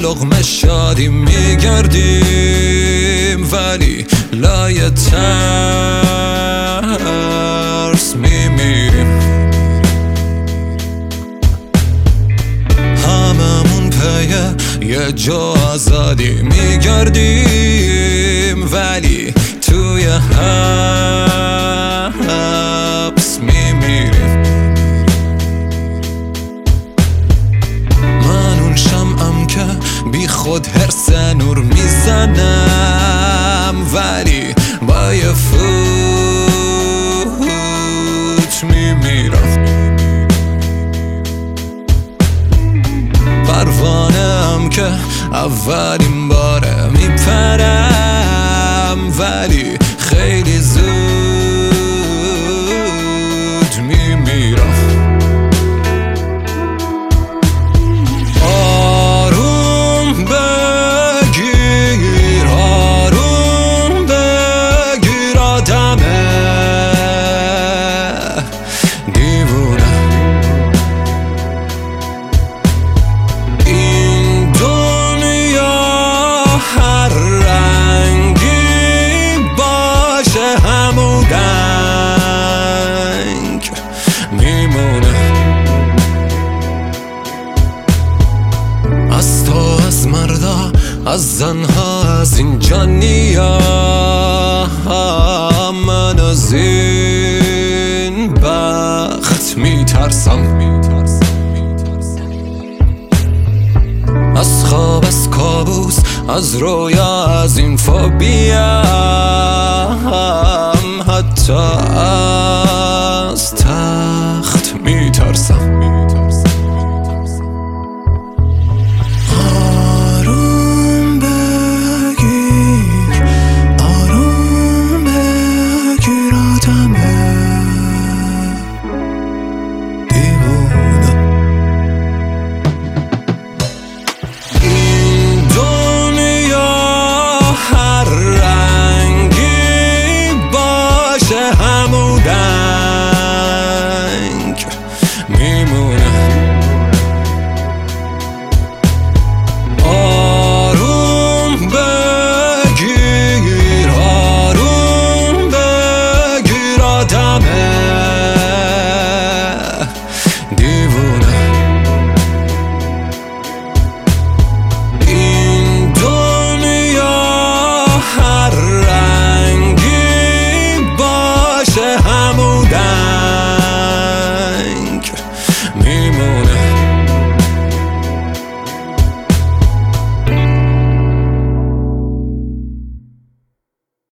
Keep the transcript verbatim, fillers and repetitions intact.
لقمه شادی میگردیم ولی لای ترس میمیریم. هممون پیه یه جا آزادی میگردیم ولی توی حبس میمیریم. من اون شمعم که بی خود هرس نور میزنم ولی با یه فوت میمیرم. پروانه‌ام که اولین باره میپرم ولی خیلی زود میمیرم. آروم بگیر آروم بگیر آدمه دیوونه. این دنیا هر رنگی باشه همون رنگ میمونه. از تو از مردا از زنها از اینجا نیام. من از این بخت میترسم. از خواب از کابوس از رویا از این فوبیا حتی